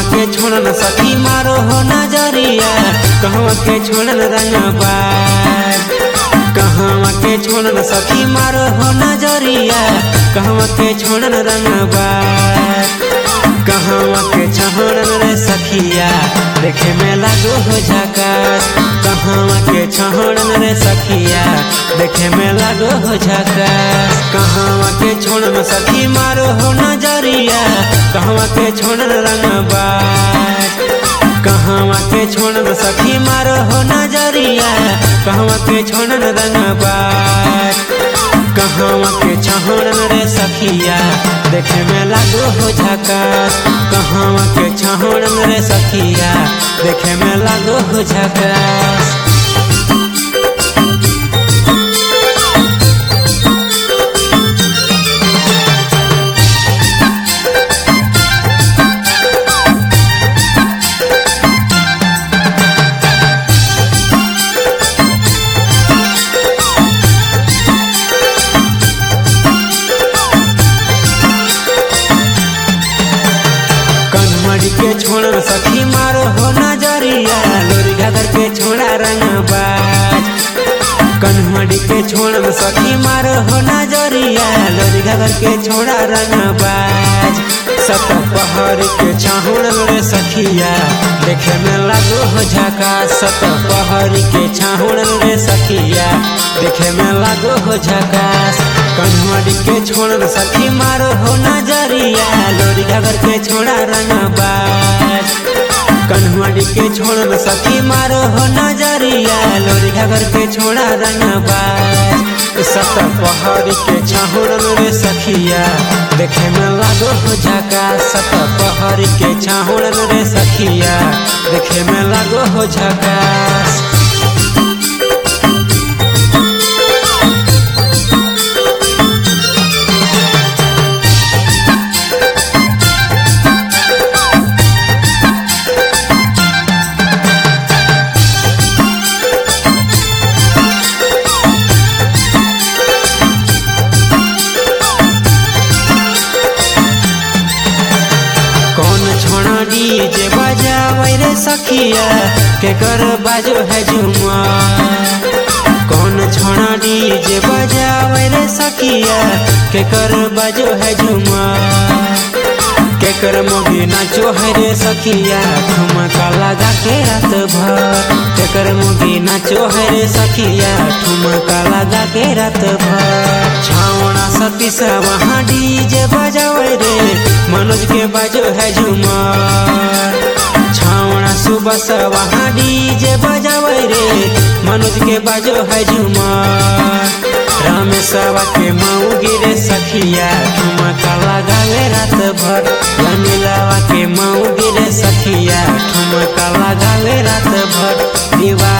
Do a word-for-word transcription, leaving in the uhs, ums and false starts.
के छोड़न सखी मारो हो नजरिया, कहवा के छोड़न रंगबाज, कहवा के छोड़न सखी मारो हो नजरिया, कहवा के छोड़न रंगबाज, कहवा के छोड़न रे सखिया देखे में लागो हो झकास, कहवा के छोड़न रे सखिया देखे में लागो हो झकास, कहवा के छोड़न सखी मारो हो नजरिया, कहवा के छोड़न रंगबाज, कहवा के छोड़न सखी मारो हो नजरिया, कहवा के छोड़न रंगबाज, कहवा के छोड़न रे सखिया देखे में लागो हो झकास, कहवा के छोड़न रे सखिया देखे में लागो हो झकास। के छोड़न सखी मारो हो नजरिया, लोरी घाघर के छोड़ा रंगबाज, कन्हड़ी के छोड़न सखी मारो हो नजरिया, लोरी घाघर के छोड़ा रंगबाज, सत पहाड़ के छाहुड़न रे सखिया देखे में लागो हो झकास, सत पहाड़ के छाहुड़न रे सखिया देखे में लागो हो झकास, कन्हड़ी के छोड़न सखी मारो हो नजरिया, लोरी घाघर के छोड़ा रंगबाज, कन्हड़ी के छोड़न सखी मारो हो नजरिया, लोरी घाघर के छोड़ा रंगबाज, सत पहाड़ी के छाहुड़न रे सखिया देखे में लागो हो झकास, सत पहाड़ी के छाहुड़न रे सखिया देखे में लागो हो झकास। डीजे बजावे रे सखिया के कर बाजो है झुमा, कौन छोड़ा डीजे बजावे रे सखिया के कर बाजो है झुमा, के कर मोगी नाचो है रे सखिया ठुमका लगा के रात भर, के कर मोगी नाचो है रे सखिया ठुमका लगा के रात भर, छावना सती सा वहाँ डीजे बजावे रे मनोज के बाजो है झुमर, छावना सुबह से वहाँ डीजे बजावे रे मनोज के बाजो है झुमर, रामेशवा के मऊगी रे सखिया ठुमका लगावे रात भर, अनिलवा के मऊगी रे सखिया ठुमका लगावे रात भर, दीवा